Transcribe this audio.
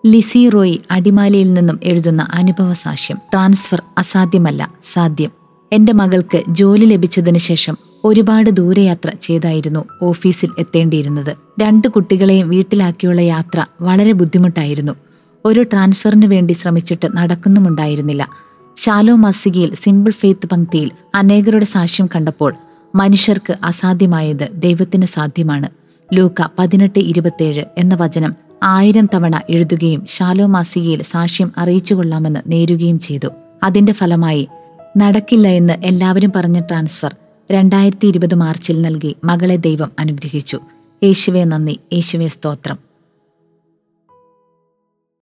ലിസി റോയി അടിമാലിയിൽ നിന്നും എഴുതുന്ന അനുഭവ സാക്ഷ്യം. ട്രാൻസ്ഫർ അസാധ്യമല്ല, സാധ്യം. എന്റെ മകൾക്ക് ജോലി ലഭിച്ചതിനു ശേഷം ഒരുപാട് ദൂരയാത്ര ചെയ്തായിരുന്നു ഓഫീസിൽ എത്തേണ്ടിയിരുന്നത്. 2 കുട്ടികളെയും വീട്ടിലാക്കിയുള്ള യാത്ര വളരെ ബുദ്ധിമുട്ടായിരുന്നു. ഒരു ട്രാൻസ്ഫറിനു വേണ്ടി ശ്രമിച്ചിട്ട് നടക്കുന്നുമുണ്ടായിരുന്നില്ല. ശാലോം മാസികയിൽ സിമ്പിൾ ഫെയ്ത്ത് പങ്ക്തിയിൽ അനേകരുടെ സാക്ഷ്യം കണ്ടപ്പോൾ മനുഷ്യർക്ക് അസാധ്യമായത് ദൈവത്തിന് സാധ്യമാണ്. ലൂക്ക 18:27 എന്ന വചനം 1000 തവണ എഴുതുകയും ശാലോം മാസികയിൽ സാക്ഷ്യം അറിയിച്ചുകൊള്ളാമെന്ന് നേരുകയും ചെയ്തു. അതിന്റെ ഫലമായി നടക്കില്ല എന്ന് എല്ലാവരും പറഞ്ഞ ട്രാൻസ്ഫർ 2020 മാർച്ചിൽ നൽകി മകളെ ദൈവം അനുഗ്രഹിച്ചു. യേശുവേ നന്ദി, യേശുവേ സ്തോത്രം.